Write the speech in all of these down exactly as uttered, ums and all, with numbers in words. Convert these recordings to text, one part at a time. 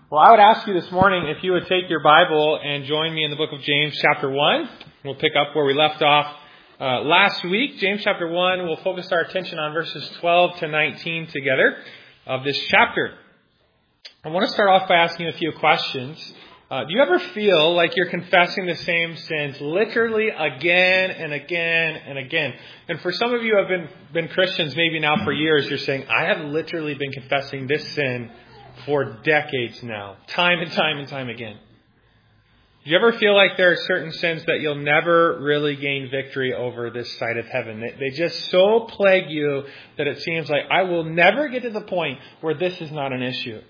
Well, I would ask you this morning if you would take your Bible and join me in the book of James chapter one. We'll pick up where we left off uh, last week. James chapter one, we'll focus our attention on verses twelve to nineteen together of this chapter. I want to start off by asking you a few questions. Uh, do you ever feel like you're confessing the same sins literally again and again and again? And for some of you who have been, been Christians maybe now for years, you're saying, I have literally been confessing this sin for decades now, time and time and time again. Do you ever feel like there are certain sins that you'll never really gain victory over this side of heaven? They, they just so plague you that it seems like I will never get to the point where this is not an issue.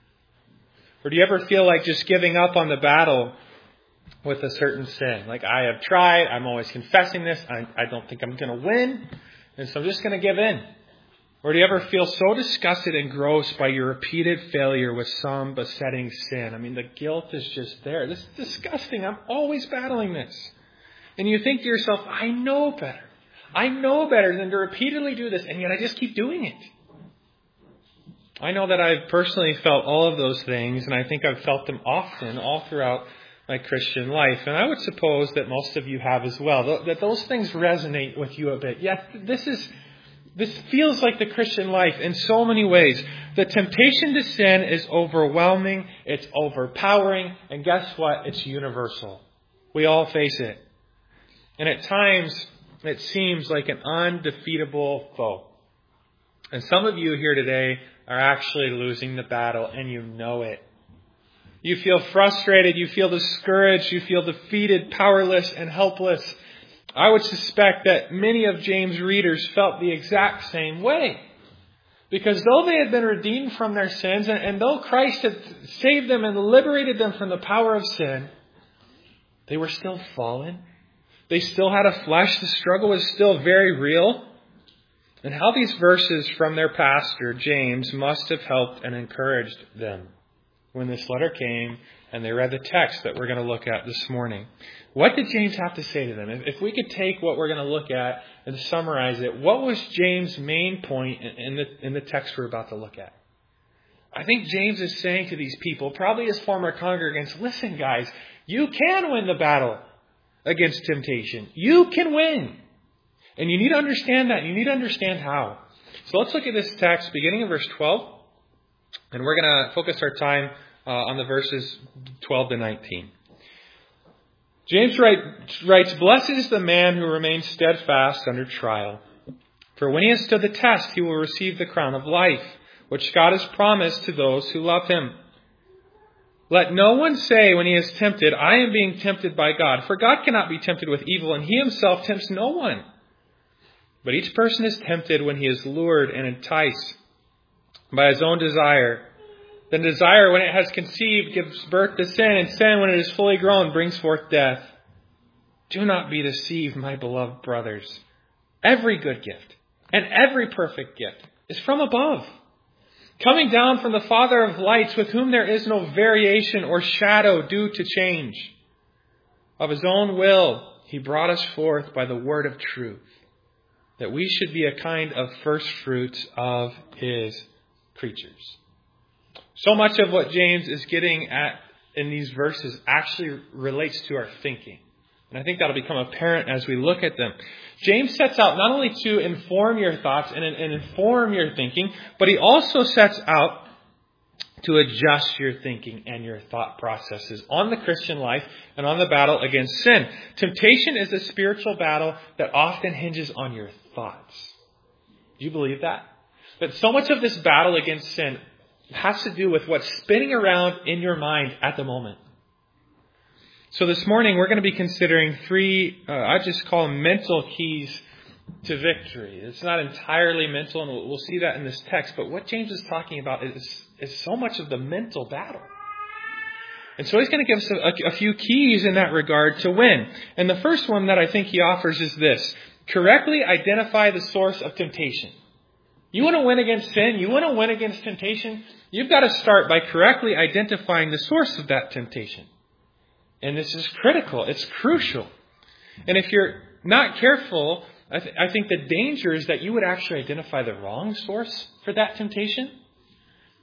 Or do you ever feel like just giving up on the battle with a certain sin? Like, I have tried, I'm always confessing this, I, I don't think I'm going to win, and so I'm just going to give in. Or do you ever feel so disgusted and gross by your repeated failure with some besetting sin? I mean, the guilt is just there. This is disgusting. I'm always battling this. And you think to yourself, I know better. I know better than to repeatedly do this, and yet I just keep doing it. I know that I've personally felt all of those things, and I think I've felt them often all throughout my Christian life. And I would suppose that most of you have as well, that those things resonate with you a bit. Yes, this is... This feels like the Christian life in so many ways. The temptation to sin is overwhelming, it's overpowering, and guess what? It's universal. We all face it. And at times, it seems like an undefeatable foe. And some of you here today are actually losing the battle, and you know it. You feel frustrated, you feel discouraged, you feel defeated, powerless, and helpless. I would suspect that many of James' readers felt the exact same way. Because though they had been redeemed from their sins, and, and though Christ had saved them and liberated them from the power of sin, they were still fallen. They still had a flesh. The struggle was still very real. And how these verses from their pastor, James, must have helped and encouraged them when this letter came and they read the text that we're going to look at this morning. What did James have to say to them? If we could take what we're going to look at and summarize it, what was James' main point in the, in the text we're about to look at? I think James is saying to these people, probably his former congregants, listen guys, you can win the battle against temptation. You can win. And you need to understand that. You need to understand how. So let's look at this text beginning in verse twelve. And we're going to focus our time uh, on the verses twelve to nineteen. James writes, Blessed is the man who remains steadfast under trial. For when he has stood the test, he will receive the crown of life, which God has promised to those who love him. Let no one say when he is tempted, I am being tempted by God. For God cannot be tempted with evil, and he himself tempts no one. But each person is tempted when he is lured and enticed by his own desire. Then desire, when it has conceived, gives birth to sin, and sin, when it is fully grown, brings forth death. Do not be deceived, my beloved brothers. Every good gift and every perfect gift is from above, coming down from the Father of lights, with whom there is no variation or shadow due to change. Of his own will, he brought us forth by the word of truth, that we should be a kind of first fruits of his creatures. So much of what James is getting at in these verses actually relates to our thinking. And I think that'll become apparent as we look at them. James sets out not only to inform your thoughts and, and inform your thinking, but he also sets out to adjust your thinking and your thought processes on the Christian life and on the battle against sin. Temptation is a spiritual battle that often hinges on your thoughts. Do you believe that? That so much of this battle against sin has to do with what's spinning around in your mind at the moment. So this morning we're going to be considering three, uh, I just call them mental keys to victory. It's not entirely mental, and we'll, we'll see that in this text, but what James is talking about is, is so much of the mental battle. And so he's going to give us a, a few keys in that regard to win. And the first one that I think he offers is this: correctly identify the source of temptation. You want to win against sin? You want to win against temptation? You've got to start by correctly identifying the source of that temptation. And this is critical. It's crucial. And if you're not careful, I, th- I think the danger is that you would actually identify the wrong source for that temptation.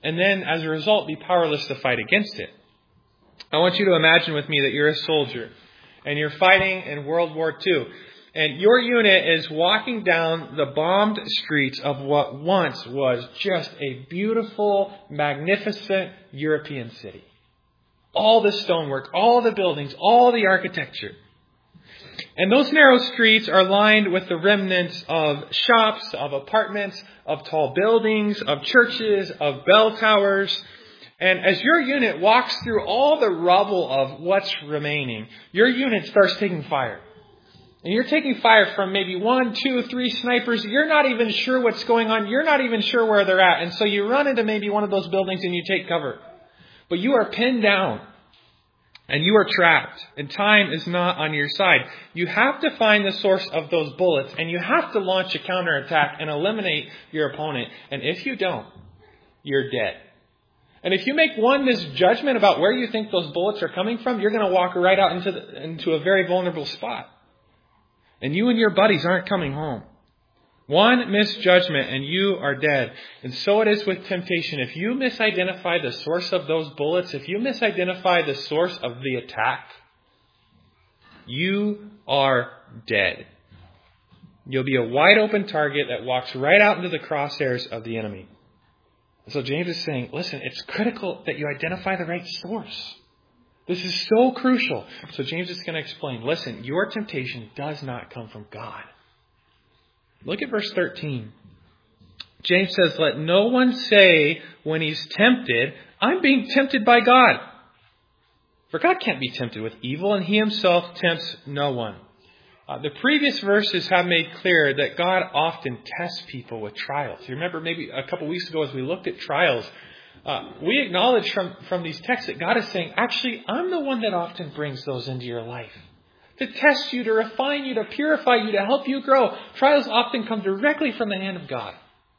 and then as a result be powerless to fight against it. I want you to imagine with me that you're a soldier and you're fighting in World War Two. And your unit is walking down the bombed streets of what once was just a beautiful, magnificent European city. All the stonework, all the buildings, all the architecture. And those narrow streets are lined with the remnants of shops, of apartments, of tall buildings, of churches, of bell towers. And as your unit walks through all the rubble of what's remaining, your unit starts taking fire. And you're taking fire from maybe one, two, three snipers. You're not even sure what's going on. You're not even sure where they're at. And so you run into maybe one of those buildings and you take cover. But you are pinned down. And you are trapped. And time is not on your side. You have to find the source of those bullets. And you have to launch a counterattack and eliminate your opponent. And if you don't, you're dead. And if you make one misjudgment about where you think those bullets are coming from, you're going to walk right out into the, into a very vulnerable spot. And you and your buddies aren't coming home. One misjudgment and you are dead. And so it is with temptation. If you misidentify the source of those bullets, if you misidentify the source of the attack, you are dead. You'll be a wide open target that walks right out into the crosshairs of the enemy. So James is saying, listen, it's critical that you identify the right source. This is so crucial. So James is going to explain, listen, your temptation does not come from God. Look at verse thirteen. James says, let no one say when he's tempted, I'm being tempted by God. For God can't be tempted with evil, and he himself tempts no one. Uh, the previous verses have made clear that God often tests people with trials. You remember maybe a couple weeks ago as we looked at trials, Uh, we acknowledge from, from these texts that God is saying, actually, I'm the one that often brings those into your life. To test you, to refine you, to purify you, to help you grow. Trials often come directly from the hand of God.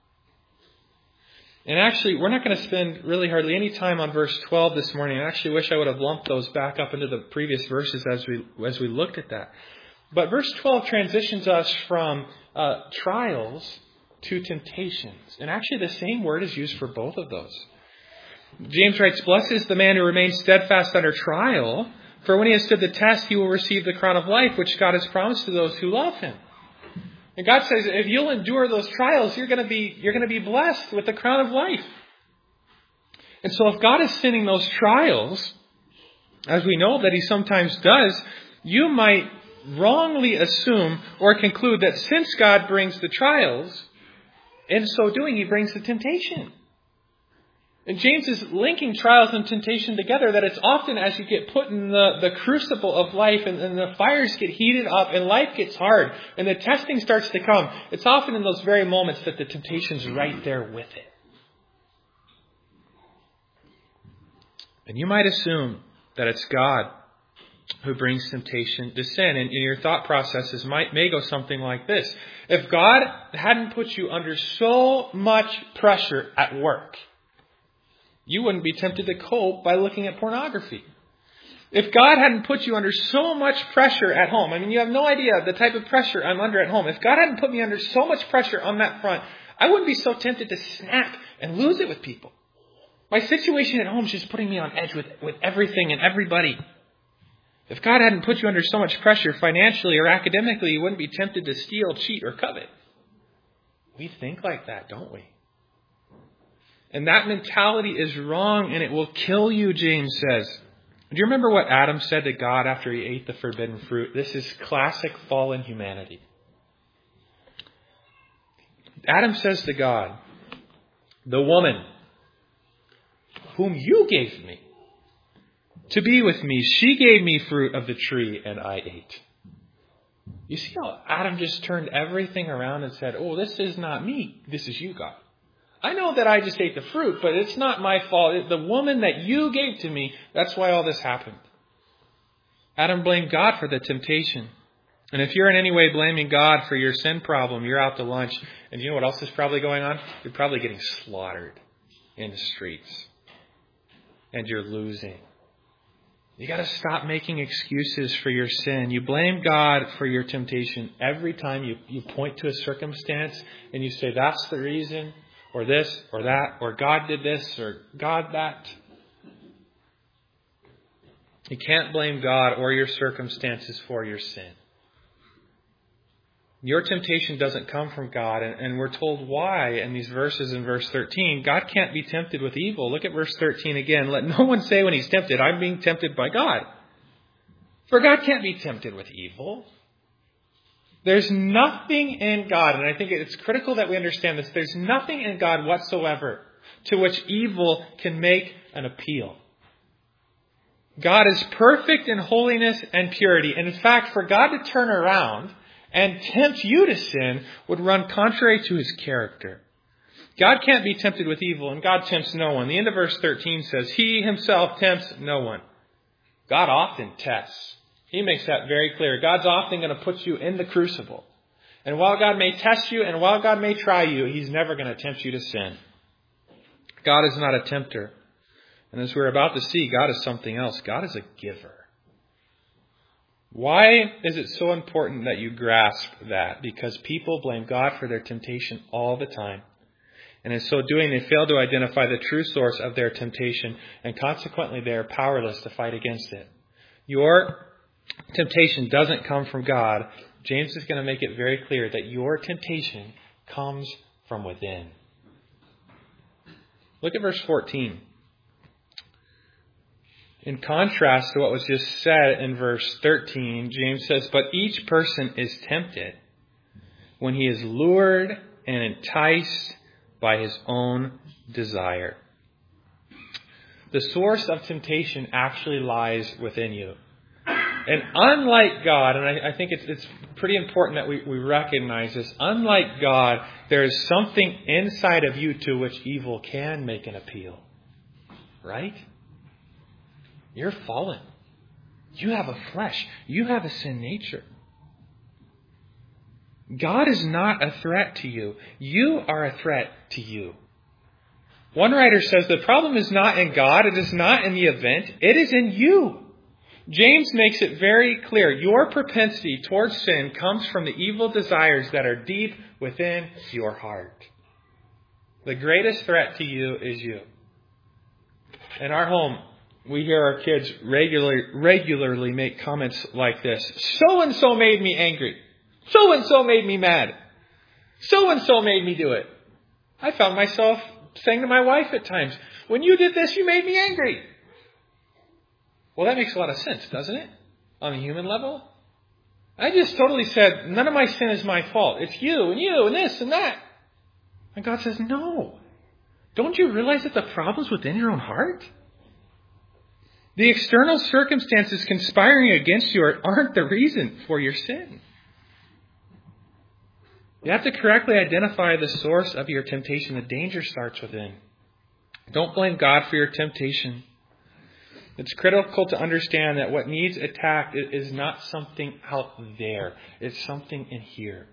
And actually, we're not going to spend really hardly any time on verse twelve this morning. I actually wish I would have lumped those back up into the previous verses as we as we looked at that. But verse twelve transitions us from uh, trials to temptations. And actually, the same word is used for both of those. James writes, blessed is the man who remains steadfast under trial, for when he has stood the test, he will receive the crown of life, which God has promised to those who love him. And God says, if you'll endure those trials, you're going to be, you're going to be blessed with the crown of life. And so if God is sending those trials, as we know that he sometimes does, you might wrongly assume or conclude that since God brings the trials, in so doing, he brings the temptation. And James is linking trials and temptation together, that it's often as you get put in the, the crucible of life and, and the fires get heated up and life gets hard and the testing starts to come, it's often in those very moments that the temptation's right there with it. And you might assume that it's God who brings temptation to sin. And, and your thought processes might may go something like this. If God hadn't put you under so much pressure at work, you wouldn't be tempted to cope by looking at pornography. If God hadn't put you under so much pressure at home, I mean, you have no idea the type of pressure I'm under at home. If God hadn't put me under so much pressure on that front, I wouldn't be so tempted to snap and lose it with people. My situation at home is just putting me on edge with, with everything and everybody. If God hadn't put you under so much pressure financially or academically, you wouldn't be tempted to steal, cheat, or covet. We think like that, don't we? And that mentality is wrong and it will kill you, James says. Do you remember what Adam said to God after he ate the forbidden fruit? This is classic fallen humanity. Adam says to God, the woman whom you gave me to be with me, she gave me fruit of the tree and I ate. You see how Adam just turned everything around and said, oh, this is not me. This is you, God. I know that I just ate the fruit, but it's not my fault. The woman that you gave to me, that's why all this happened. Adam blamed God for the temptation. And if you're in any way blaming God for your sin problem, you're out to lunch. And you know what else is probably going on? You're probably getting slaughtered in the streets. And you're losing. You got to stop making excuses for your sin. You blame God for your temptation every time you, you point to a circumstance and you say, that's the reason. or this or that, or God did this or God that. You can't blame God or your circumstances for your sin. Your temptation doesn't come from God, and, and we're told why in these verses in verse thirteen. God can't be tempted with evil. Look at verse thirteen again. Let no one say when he's tempted, I'm being tempted by God. For God can't be tempted with evil. There's nothing in God, and I think it's critical that we understand this, there's nothing in God whatsoever to which evil can make an appeal. God is perfect in holiness and purity. And in fact, for God to turn around and tempt you to sin would run contrary to his character. God can't be tempted with evil, and God tempts no one. The end of verse thirteen says, he himself tempts no one. God often tests. He makes that very clear. God's often going to put you in the crucible. And while God may test you and while God may try you, he's never going to tempt you to sin. God is not a tempter. And as we're about to see, God is something else. God is a giver. Why is it so important that you grasp that? Because people blame God for their temptation all the time. And in so doing, they fail to identify the true source of their temptation, and consequently they are powerless to fight against it. Your temptation doesn't come from God. James is going to make it very clear that your temptation comes from within. Look at verse fourteen. In contrast to what was just said in verse thirteen, James says, but each person is tempted when he is lured and enticed by his own desire. The source of temptation actually lies within you. And unlike God, and I, I think it's, it's pretty important that we, we recognize this, unlike God, there is something inside of you to which evil can make an appeal. Right? You're fallen. You have a flesh. You have a sin nature. God is not a threat to you. You are a threat to you. One writer says the problem is not in God. It is not in the event. It is in you. James makes it very clear. Your propensity towards sin comes from the evil desires that are deep within your heart. The greatest threat to you is you. In our home, we hear our kids regularly, regularly make comments like this. So-and-so made me angry. So-and-so made me mad. So-and-so made me do it. I found myself saying to my wife at times, when you did this, you made me angry. Well, that makes a lot of sense, doesn't it? On a human level. I just totally said, none of my sin is my fault. It's you and you and this and that. And God says, no. Don't you realize that the problem's within your own heart? The external circumstances conspiring against you aren't the reason for your sin. You have to correctly identify the source of your temptation. The danger starts within. Don't blame God for your temptation. It's critical to understand that what needs attacked is not something out there. It's something in here.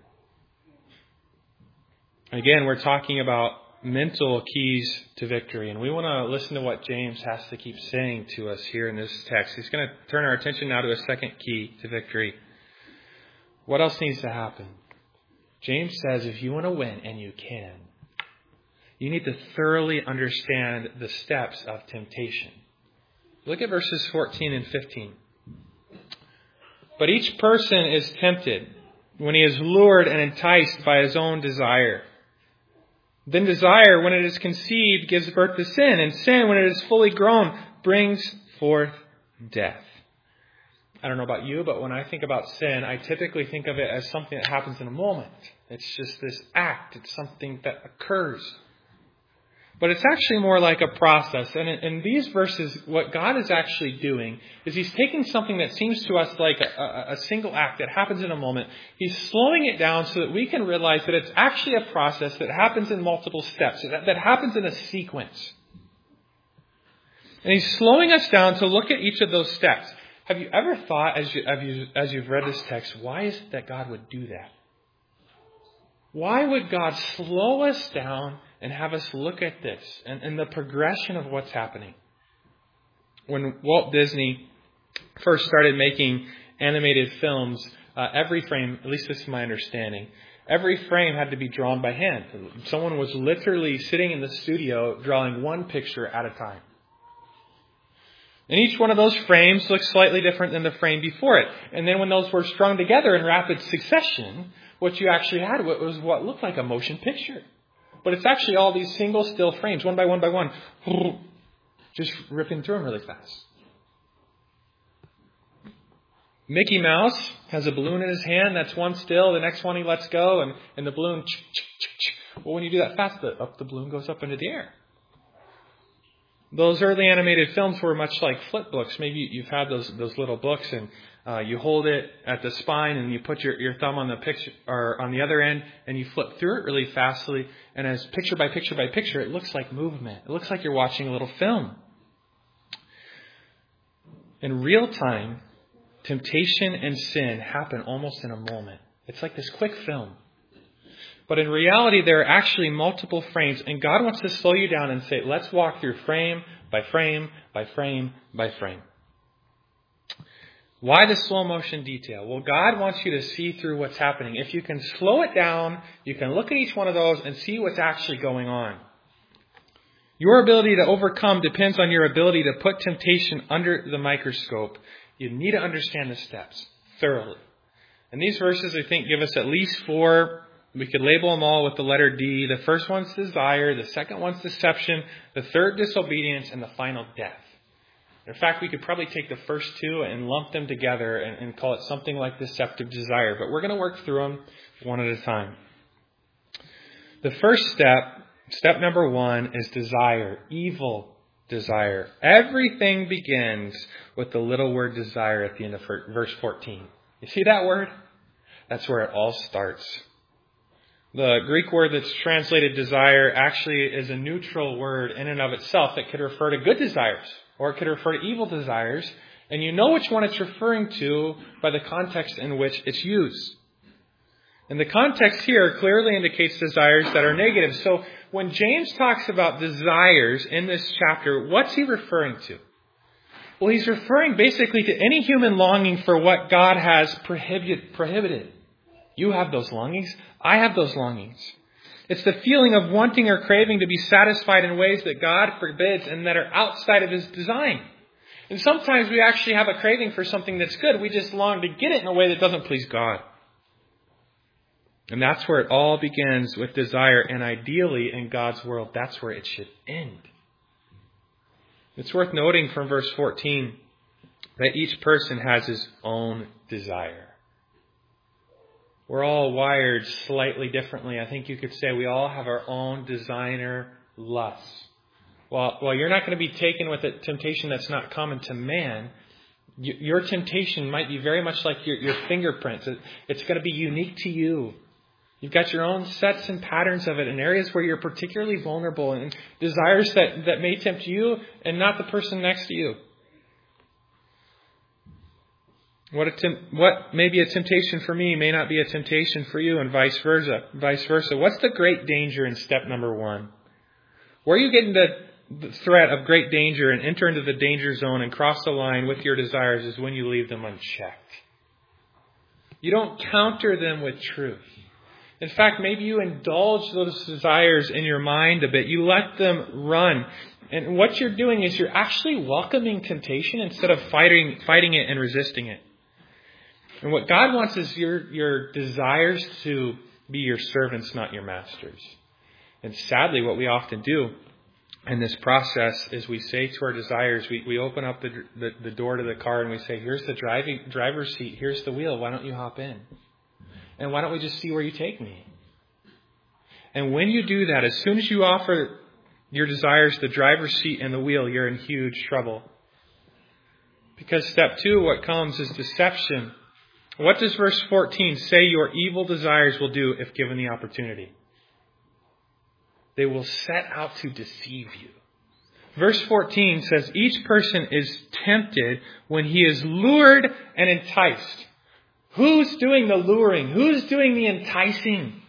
Again, we're talking about mental keys to victory. And we want to listen to what James has to keep saying to us here in this text. He's going to turn our attention now to a second key to victory. What else needs to happen? James says if you want to win, and you can, you need to thoroughly understand the steps of temptation. Look at verses fourteen and fifteen. But each person is tempted when he is lured and enticed by his own desire. Then desire, when it is conceived, gives birth to sin. And sin, when it is fully grown, brings forth death. I don't know about you, but when I think about sin, I typically think of it as something that happens in a moment. It's just this act. It's something that occurs. But it's actually more like a process. And in, in these verses, what God is actually doing is he's taking something that seems to us like a, a, a single act that happens in a moment. He's slowing it down so that we can realize that it's actually a process that happens in multiple steps, that, that happens in a sequence. And he's slowing us down to look at each of those steps. Have you ever thought, as, you, as, you, as you've read this text, why is it that God would do that? Why would God slow us down and have us look at this and, and the progression of what's happening? When Walt Disney first started making animated films, uh, every frame, at least this is my understanding, Every frame had to be drawn by hand. Someone was literally sitting in the studio drawing one picture at a time. And each one of those frames looks slightly different than the frame before it. And then when those were strung together in rapid succession, what you actually had was what looked like a motion picture. But it's actually all these single still frames, one by one by one, just ripping through them really fast. Mickey Mouse has a balloon in his hand. That's one still. The next one he lets go, and, and the balloon... Well, when you do that fast, the, up the balloon goes up into the air. Those early animated films were much like flip books. Maybe you've had those those little books, and uh, you hold it at the spine, and you put your, your thumb on the picture or on the other end, and you flip through it really fastly. And as picture by picture by picture, it looks like movement. It looks like you're watching a little film. In real time, temptation and sin happen almost in a moment. It's like this quick film. But in reality, there are actually multiple frames, and God wants to slow you down and say, let's walk through frame by frame by frame by frame. Why the slow motion detail? Well, God wants you to see through what's happening. If you can slow it down, you can look at each one of those and see what's actually going on. Your ability to overcome depends on your ability to put temptation under the microscope. You need to understand the steps thoroughly. And these verses, I think, give us at least four. We could label them all with the letter D. The first one's desire. The second one's deception. The third, disobedience. And the final, death. In fact, we could probably take the first two and lump them together and, and call it something like deceptive desire. But we're going to work through them one at a time. The first step, step number one, is desire. Evil desire. Everything begins with the little word desire at the end of verse fourteen. You see that word? That's where it all starts. The Greek word that's translated desire actually is a neutral word in and of itself. It could refer to good desires or it could refer to evil desires. And you know which one it's referring to by the context in which it's used. And the context here clearly indicates desires that are negative. So when James talks about desires in this chapter, what's he referring to? Well, he's referring basically to any human longing for what God has prohibited. prohibited. You have those longings. I have those longings. It's the feeling of wanting or craving to be satisfied in ways that God forbids and that are outside of His design. And sometimes we actually have a craving for something that's good. We just long to get it in a way that doesn't please God. And that's where it all begins, with desire. And ideally, in God's world, that's where it should end. It's worth noting from verse fourteen that each person has his own desire. We're all wired slightly differently. I think you could say we all have our own designer lusts. Well, well, you're not going to be taken with a temptation that's not common to man. Your temptation might be very much like your, your fingerprints. It's going to be unique to you. You've got your own sets and patterns of it in areas where you're particularly vulnerable and desires that, that may tempt you and not the person next to you. What a temp- what may be a temptation for me may not be a temptation for you, and vice versa. Vice versa. What's the great danger in step number one? Where you get into the threat of great danger and enter into the danger zone and cross the line with your desires is when you leave them unchecked. You don't counter them with truth. In fact, maybe you indulge those desires in your mind a bit. You let them run. And what you're doing is you're actually welcoming temptation instead of fighting fighting it and resisting it. And what God wants is your, your desires to be your servants, not your masters. And sadly, what we often do in this process is we say to our desires, we, we open up the, the, the door to the car and we say, here's the driving driver's seat, here's the wheel, why don't you hop in? And why don't we just see where you take me? And when you do that, as soon as you offer your desires the driver's seat and the wheel, you're in huge trouble. Because step two, what comes is deception. What does verse fourteen say your evil desires will do if given the opportunity? They will set out to deceive you. Verse fourteen says each person is tempted when he is lured and enticed. Who's doing the luring? Who's doing the enticing?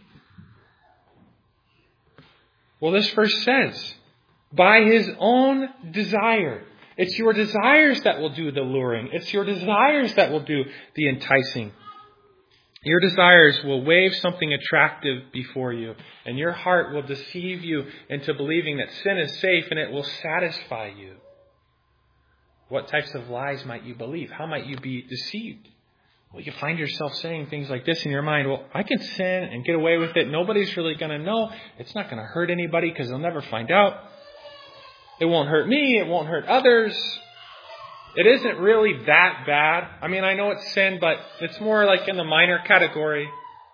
Well, this verse says, by his own desire. It's your desires that will do the luring. It's your desires that will do the enticing. Your desires will wave something attractive before you, and your heart will deceive you into believing that sin is safe and it will satisfy you. What types of lies might you believe? How might you be deceived? Well, you find yourself saying things like this in your mind. Well, I can sin and get away with it. Nobody's really going to know. It's not going to hurt anybody because they'll never find out. It won't hurt me. It won't hurt others. It isn't really that bad. I mean, I know it's sin, but it's more like in the minor category.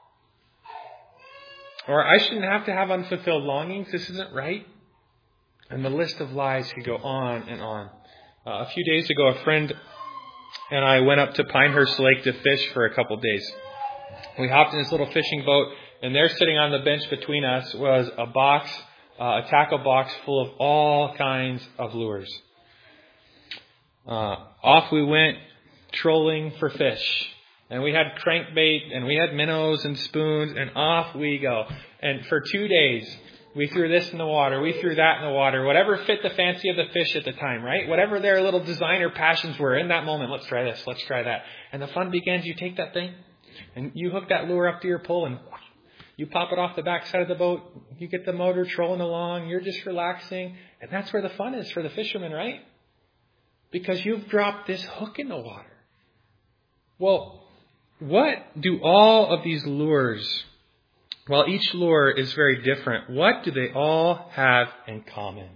Or I shouldn't have to have unfulfilled longings. This isn't right. And the list of lies could go on and on. Uh, a few days ago, a friend and I went up to Pinehurst Lake to fish for a couple days. We hopped in this little fishing boat, and there sitting on the bench between us was a box, uh, a tackle box full of all kinds of lures. Uh, off we went trolling for fish. And we had crankbait, and we had minnows and spoons, and off we go. And for two days, we threw this in the water, we threw that in the water, whatever fit the fancy of the fish at the time, right? Whatever their little designer passions were in that moment. Let's try this, let's try that. And the fun begins. You take that thing, and you hook that lure up to your pole, and you pop it off the backside of the boat. You get the motor trolling along. You're just relaxing. And that's where the fun is for the fishermen, right? Because you've dropped this hook in the water. Well, what do all of these lures, while each lure is very different, what do they all have in common?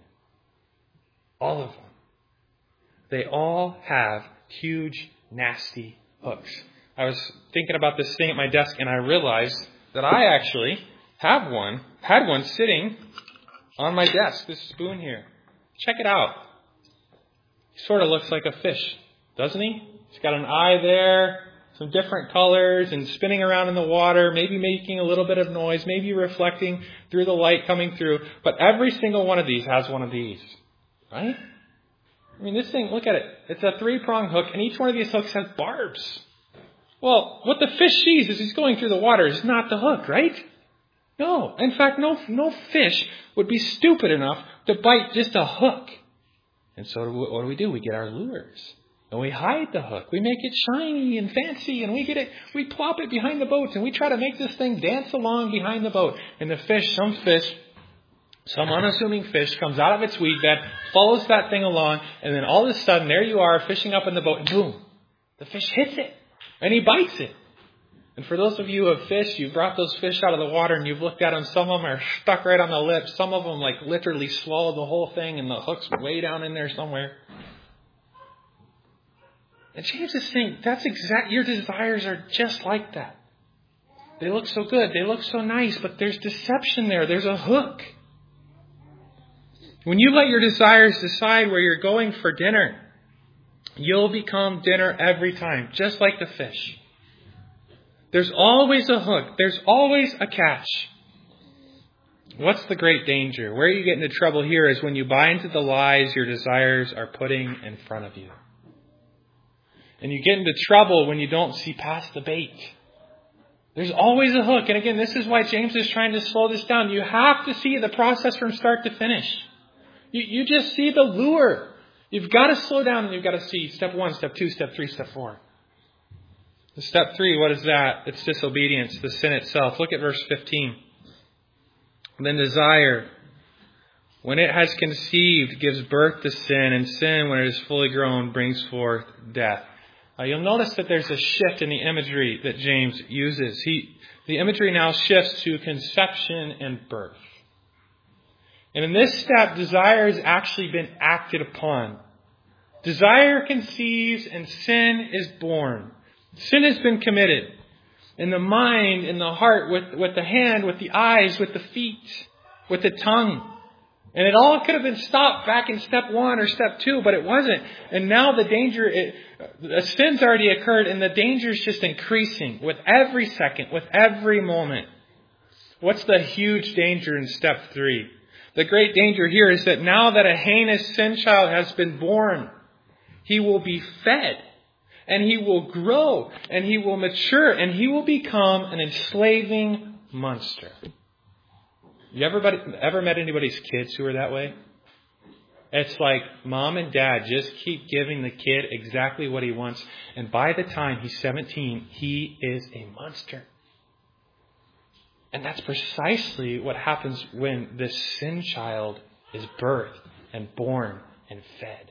All of them. They all have huge, nasty hooks. I was thinking about this thing at my desk, and I realized that I actually have one, had one sitting on my desk, this spoon here. Check it out. He sort of looks like a fish, doesn't he? He's got an eye there, some different colors, and spinning around in the water, maybe making a little bit of noise, maybe reflecting through the light coming through. But every single one of these has one of these, right? I mean, this thing, look at it. It's a three-prong hook, and each one of these hooks has barbs. Well, what the fish sees as he's going through the water is not the hook, right? No. In fact, no, no fish would be stupid enough to bite just a hook. And so what do we do? We get our lures. And we hide the hook. We make it shiny and fancy, and we get it, we plop it behind the boat, and we try to make this thing dance along behind the boat. And the fish, some fish, some unassuming fish comes out of its weed bed, follows that thing along, and then all of a sudden, there you are fishing up in the boat, and boom, the fish hits it, and he bites it. And for those of you who have fished, you've brought those fish out of the water, and you've looked at them. Some of them are stuck right on the lip. Some of them like literally swallow the whole thing, and the hook's way down in there somewhere. And James is saying, that's exact, your desires are just like that. They look so good. They look so nice, but there's deception there. There's a hook. When you let your desires decide where you're going for dinner, you'll become dinner every time, just like the fish. There's always a hook. There's always a catch. What's the great danger? Where you get into trouble here is when you buy into the lies your desires are putting in front of you. And you get into trouble when you don't see past the bait. There's always a hook. And again, this is why James is trying to slow this down. You have to see the process from start to finish. You, you just see the lure. You've got to slow down, and you've got to see step one, step two, step three, step four. The step three, what is that? It's disobedience, the sin itself. Look at verse fifteen. Then desire, when it has conceived, gives birth to sin, and sin, when it is fully grown, brings forth death. Uh, you'll notice that there's a shift in the imagery that James uses. He, the imagery now shifts to conception and birth. And in this step, desire has actually been acted upon. Desire conceives and sin is born. Sin has been committed in the mind, in the heart, with, with the hand, with the eyes, with the feet, with the tongue. And it all could have been stopped back in step one or step two, but it wasn't. And now the danger, it, the sin's already occurred, and the danger is just increasing with every second, with every moment. What's the huge danger in step three? The great danger here is that now that a heinous sin child has been born, he will be fed. And he will grow, and he will mature, and he will become an enslaving monster. You ever, ever met anybody's kids who are that way? It's like mom and dad just keep giving the kid exactly what he wants. And by the time he's seventeen, he is a monster. And that's precisely what happens when this sin child is birthed and born and fed.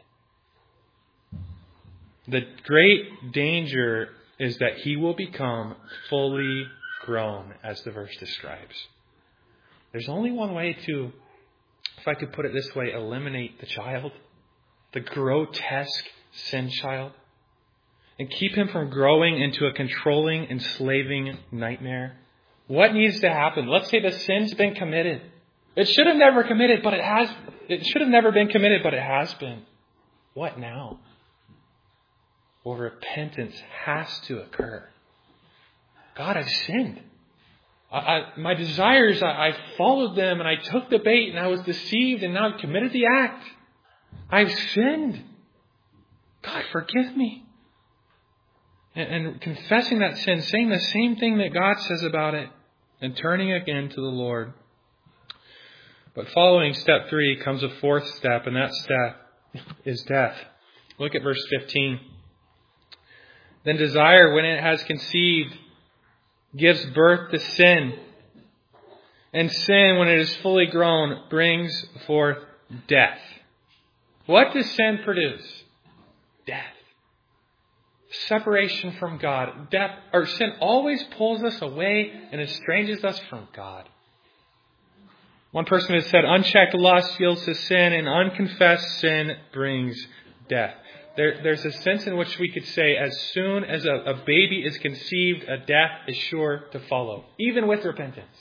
The great danger is that he will become fully grown, as the verse describes. There's only one way to, if I could put it this way, eliminate the child, the grotesque sin child, and keep him from growing into a controlling, enslaving nightmare. What needs to happen? Let's say the sin's been committed. It should have never committed, but it has. It should have never been committed, but it has been. What now? Well, repentance has to occur. God, I've sinned. I, I, my desires, I, I followed them and I took the bait and I was deceived and now I've committed the act. I've sinned. God, forgive me. And, and confessing that sin, saying the same thing that God says about it, and turning again to the Lord. But following step three comes a fourth step, and that step is death. Look at verse fifteen. Then desire, when it has conceived, gives birth to sin. And sin, when it is fully grown, brings forth death. What does sin produce? Death. Separation from God. Death, or sin always pulls us away and estranges us from God. One person has said, unchecked lust yields to sin, and unconfessed sin brings death. There, there's a sense in which we could say as soon as a, a baby is conceived, a death is sure to follow, even with repentance.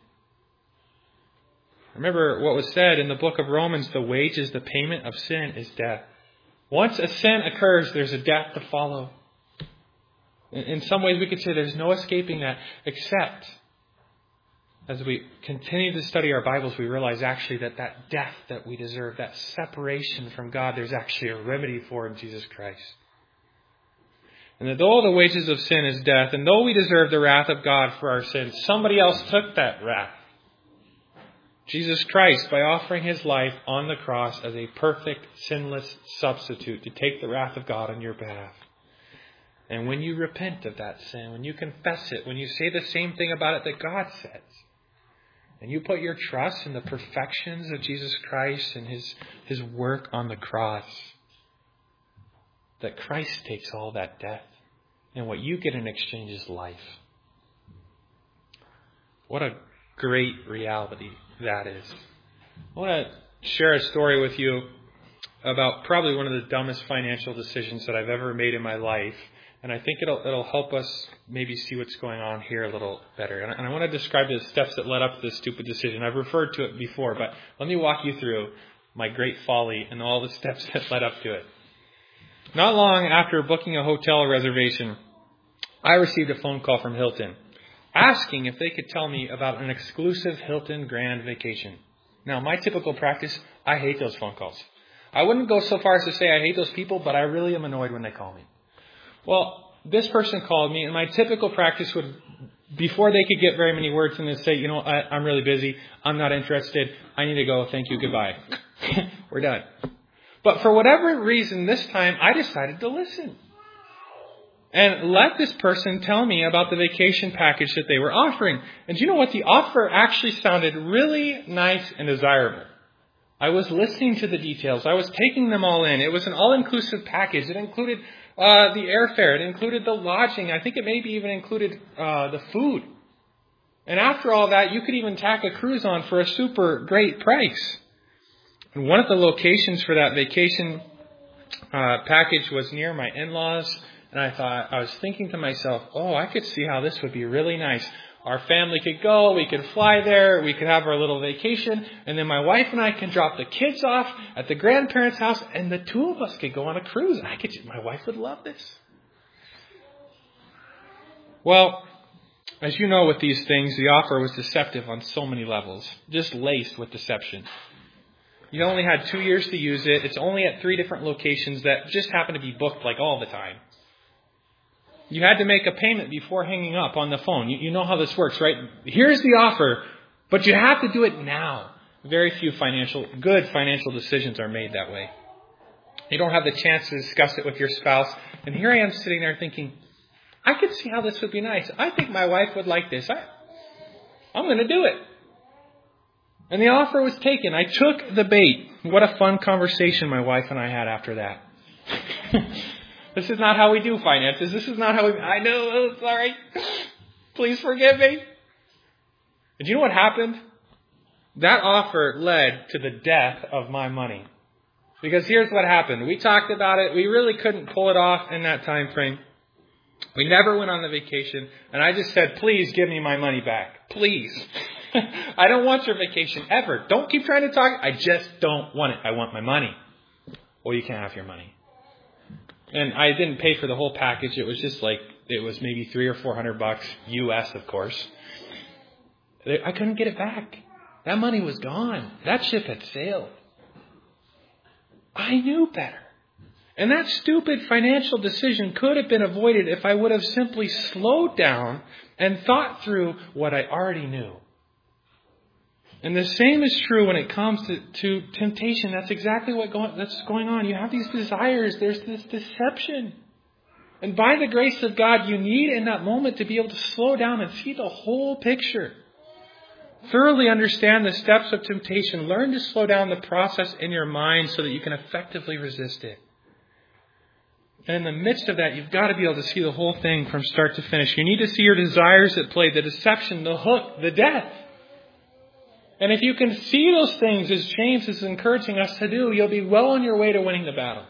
Remember what was said in the book of Romans, the wages, the payment of sin is death. Once a sin occurs, there's a death to follow. In, in some ways we could say there's no escaping that, except as we continue to study our Bibles, we realize actually that that death that we deserve, that separation from God, there's actually a remedy for in Jesus Christ. And that though the wages of sin is death, and though we deserve the wrath of God for our sins, somebody else took that wrath. Jesus Christ, by offering his life on the cross as a perfect, sinless substitute to take the wrath of God on your behalf. And when you repent of that sin, when you confess it, when you say the same thing about it that God says, and you put your trust in the perfections of Jesus Christ and his, his work on the cross, that Christ takes all that death, and what you get in exchange is life. What a great reality that is. I want to share a story with you about probably one of the dumbest financial decisions that I've ever made in my life. And I think it'll it'll help us maybe see what's going on here a little better. And I, and I want to describe the steps that led up to this stupid decision. I've referred to it before, but let me walk you through my great folly and all the steps that led up to it. Not long after booking a hotel reservation, I received a phone call from Hilton asking if they could tell me about an exclusive Hilton Grand Vacation. Now, my typical practice, I hate those phone calls. I wouldn't go so far as to say I hate those people, but I really am annoyed when they call me. Well, this person called me, and my typical practice would, before they could get very many words in, is say, you know, I, I'm really busy. I'm not interested. I need to go. Thank you. Goodbye. We're done. But for whatever reason, this time, I decided to listen. And let this person tell me about the vacation package that they were offering. And do you know what? The offer actually sounded really nice and desirable. I was listening to the details. I was taking them all in. It was an all-inclusive package. It included uh, the airfare. It included the lodging. I think it maybe even included uh, the food. And after all that, you could even tack a cruise on for a super great price. And one of the locations for that vacation uh, package was near my in-laws. And I thought, I was thinking to myself, oh, I could see how this would be really nice. Our family could go, we could fly there, we could have our little vacation, and then my wife and I can drop the kids off at the grandparents' house, and the two of us could go on a cruise. I could, my wife would love this. Well, as you know with these things, the offer was deceptive on so many levels, just laced with deception. You only had two years to use it. It's only at three different locations that just happen to be booked like all the time. You had to make a payment before hanging up on the phone. You, you know how this works, right? Here's the offer, but you have to do it now. Very few financial, good financial decisions are made that way. You don't have the chance to discuss it with your spouse. And here I am sitting there thinking, I could see how this would be nice. I think my wife would like this. I, I'm going to do it. And the offer was taken. I took the bait. What a fun conversation my wife and I had after that. This is not how we do finances. This is not how we... I know, it's all right. Please forgive me. And you know what happened? That offer led to the death of my money. Because here's what happened. We talked about it. We really couldn't pull it off in that time frame. We never went on the vacation. And I just said, please give me my money back. Please. I don't want your vacation ever. Don't keep trying to talk. I just don't want it. I want my money. Well, you can't have your money. And I didn't pay for the whole package. It was just like, it was maybe three or four hundred bucks U S, of course. I couldn't get it back. That money was gone. That ship had sailed. I knew better. And that stupid financial decision could have been avoided if I would have simply slowed down and thought through what I already knew. And the same is true when it comes to, to temptation. That's exactly what go, that's going on. You have these desires. There's this deception. And by the grace of God, you need in that moment to be able to slow down and see the whole picture. Thoroughly understand the steps of temptation. Learn to slow down the process in your mind so that you can effectively resist it. And in the midst of that, you've got to be able to see the whole thing from start to finish. You need to see your desires at play, the deception, the hook, the death. And if you can see those things, as James is encouraging us to do, you'll be well on your way to winning the battle.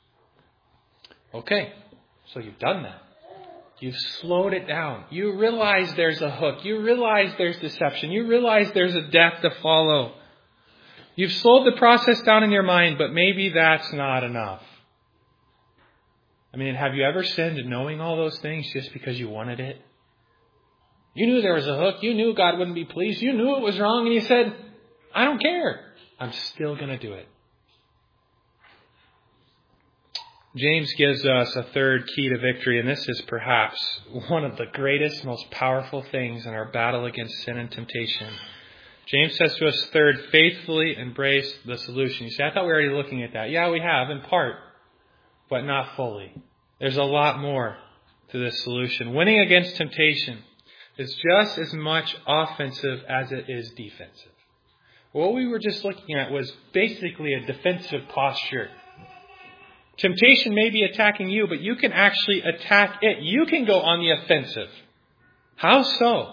Okay, so you've done that. You've slowed it down. You realize there's a hook. You realize there's deception. You realize there's a death to follow. You've slowed the process down in your mind, but maybe that's not enough. I mean, have you ever sinned knowing all those things just because you wanted it? You knew there was a hook. You knew God wouldn't be pleased. You knew it was wrong. And you said, I don't care. I'm still going to do it. James gives us a third key to victory. And this is perhaps one of the greatest, most powerful things in our battle against sin and temptation. James says to us, third, faithfully embrace the solution. You say, I thought we were already looking at that. Yeah, we have in part, but not fully. There's a lot more to this solution. Winning against temptation is just as much offensive as it is defensive. What we were just looking at was basically a defensive posture. Temptation may be attacking you, but you can actually attack it. You can go on the offensive. How so?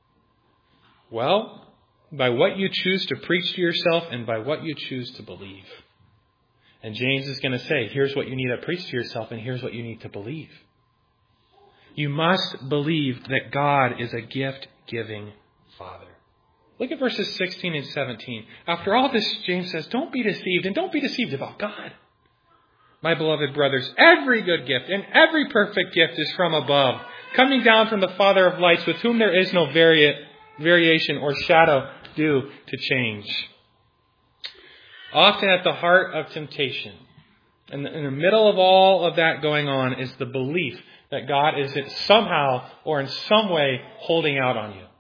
Well, by what you choose to preach to yourself and by what you choose to believe. And James is going to say, here's what you need to preach to yourself and here's what you need to believe. You must believe that God is a gift-giving Father. Look at verses sixteen and seventeen. After all this, James says, don't be deceived, and don't be deceived about God. My beloved brothers, every good gift and every perfect gift is from above, coming down from the Father of lights, with whom there is no vari- variation or shadow due to change. Often at the heart of temptation, and in the middle of all of that going on, is the belief that God is somehow or in some way holding out on you.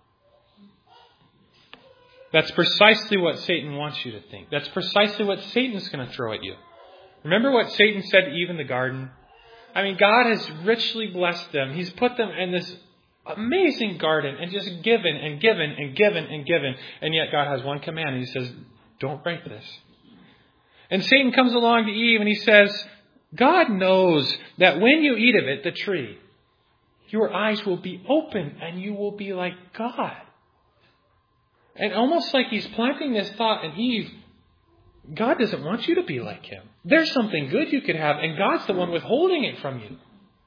That's precisely what Satan wants you to think. That's precisely what Satan's going to throw at you. Remember what Satan said to Eve in the garden? I mean, God has richly blessed them. He's put them in this amazing garden and just given and given and given and given. And yet God has one command and he says, don't break this. And Satan comes along to Eve and he says, God knows that when you eat of it, the tree, your eyes will be open and you will be like God. And almost like he's planting this thought in Eve, God doesn't want you to be like him. There's something good you could have, and God's the one withholding it from you.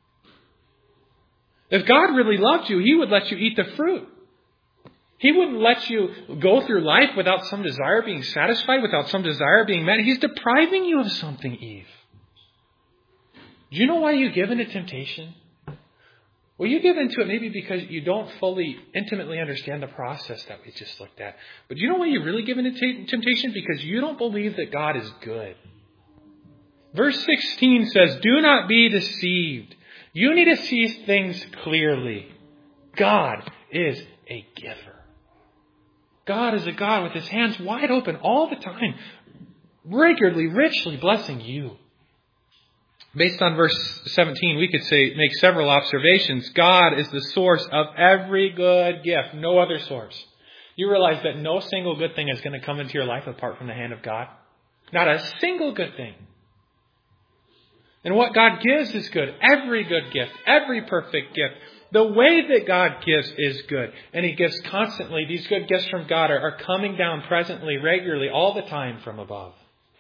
If God really loved you, he would let you eat the fruit. He wouldn't let you go through life without some desire being satisfied, without some desire being met. He's depriving you of something, Eve. Do you know why you give into temptation? Well, you give into it maybe because you don't fully, intimately understand the process that we just looked at. But do you know why you really give into t- temptation? Because you don't believe that God is good. Verse sixteen says, do not be deceived. You need to see things clearly. God is a giver. God is a God with his hands wide open all the time, regularly, richly blessing you. Based on verse seventeen, we could say, make several observations. God is the source of every good gift, no other source. You realize that no single good thing is going to come into your life apart from the hand of God? Not a single good thing. And what God gives is good. Every good gift, every perfect gift. The way that God gives is good. And he gives constantly. These good gifts from God are, are coming down presently, regularly, all the time from above.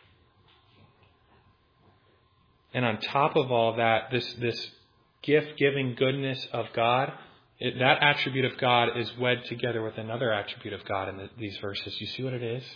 And on top of all that, this, this gift-giving goodness of God, it, that attribute of God is wed together with another attribute of God in the, these verses. You see what it is?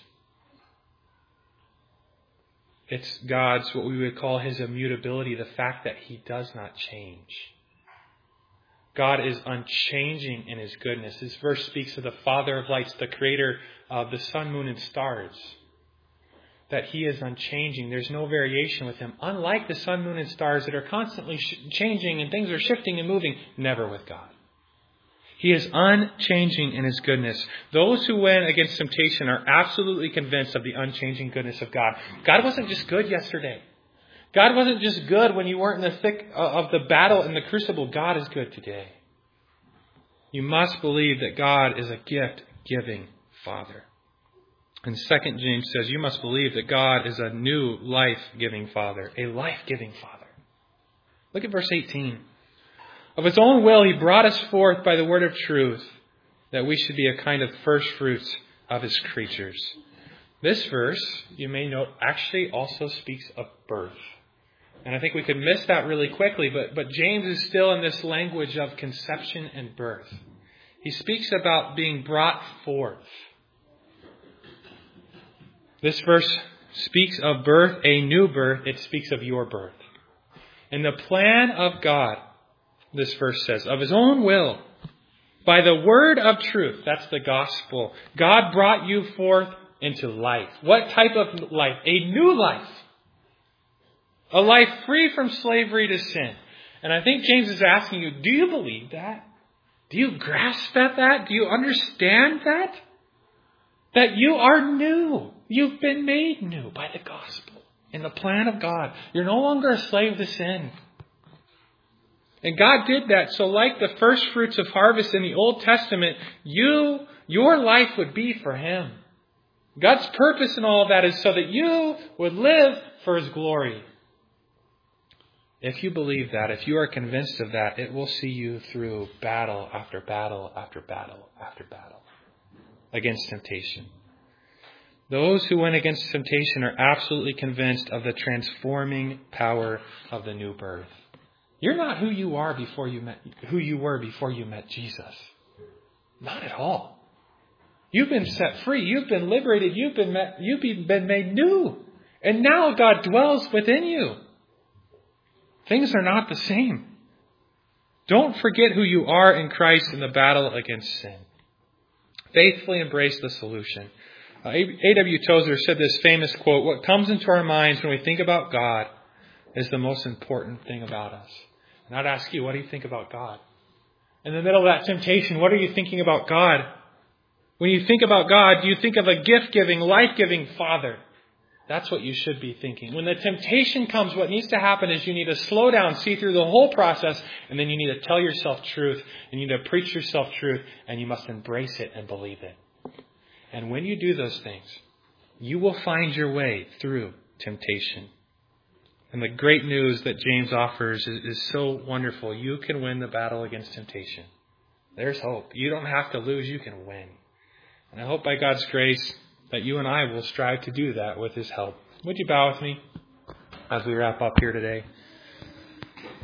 It's God's, what we would call his immutability, the fact that he does not change. God is unchanging in his goodness. This verse speaks of the Father of lights, the creator of the sun, moon, and stars. That he is unchanging. There's no variation with him. Unlike the sun, moon, and stars that are constantly sh- changing and things are shifting and moving. Never with God. He is unchanging in his goodness. Those who win against temptation are absolutely convinced of the unchanging goodness of God. God wasn't just good yesterday. God wasn't just good when you weren't in the thick of the battle and the crucible. God is good today. You must believe that God is a gift-giving Father. And Second James says, you must believe that God is a new life-giving Father. A life-giving Father. Look at verse eighteen. Of his own will, he brought us forth by the word of truth, that we should be a kind of first fruits of his creatures. This verse, you may note, actually also speaks of birth. And I think we could miss that really quickly, but, but James is still in this language of conception and birth. He speaks about being brought forth. This verse speaks of birth, a new birth. It speaks of your birth. In the plan of God, this verse says, of his own will, by the word of truth, that's the gospel, God brought you forth into life. What type of life? A new life. A life free from slavery to sin. And I think James is asking you, do you believe that? Do you grasp at that? Do you understand that? That you are new. You've been made new by the gospel. In the plan of God. You're no longer a slave to sin. And God did that. So like the first fruits of harvest in the Old Testament, you, your life would be for him. God's purpose in all of that is so that you would live for his glory. If you believe that, if you are convinced of that, it will see you through battle after battle after battle after battle against temptation. Those who win against temptation are absolutely convinced of the transforming power of the new birth. You're not who you are before you met who you were before you met Jesus. Not at all. You've been set free. You've been liberated. You've been met, you've been made new. And now God dwells within you. Things are not the same. Don't forget who you are in Christ in the battle against sin. Faithfully embrace the solution. Uh, A W Tozer said this famous quote, what comes into our minds when we think about God is the most important thing about us. And I'd ask you, what do you think about God? In the middle of that temptation, what are you thinking about God? When you think about God, do you think of a gift-giving, life-giving Father? That's what you should be thinking. When the temptation comes, what needs to happen is you need to slow down, see through the whole process, and then you need to tell yourself truth, and you need to preach yourself truth, and you must embrace it and believe it. And when you do those things, you will find your way through temptation. And the great news that James offers is, is so wonderful. You can win the battle against temptation. There's hope. You don't have to lose. You can win. And I hope by God's grace that you and I will strive to do that with his help. Would you bow with me as we wrap up here today?